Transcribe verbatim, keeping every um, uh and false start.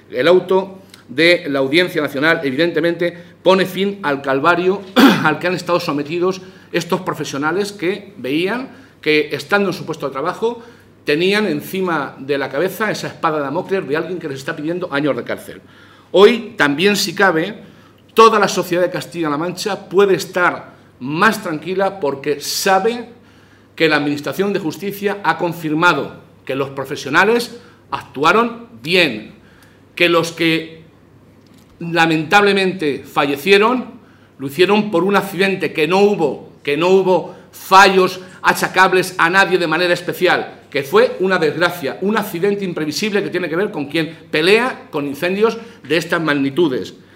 El auto de la Audiencia Nacional, evidentemente, pone fin al calvario al que han estado sometidos estos profesionales que veían que, estando en su puesto de trabajo, tenían encima de la cabeza esa espada de Damocles de alguien que les está pidiendo años de cárcel. Hoy, también, si cabe, toda la sociedad de Castilla-La Mancha puede estar más tranquila porque sabe que la Administración de Justicia ha confirmado que los profesionales actuaron bien, que los que lamentablemente fallecieron lo hicieron por un accidente, que no hubo, que no hubo fallos achacables a nadie de manera especial, que fue una desgracia, un accidente imprevisible que tiene que ver con quien pelea con incendios de estas magnitudes.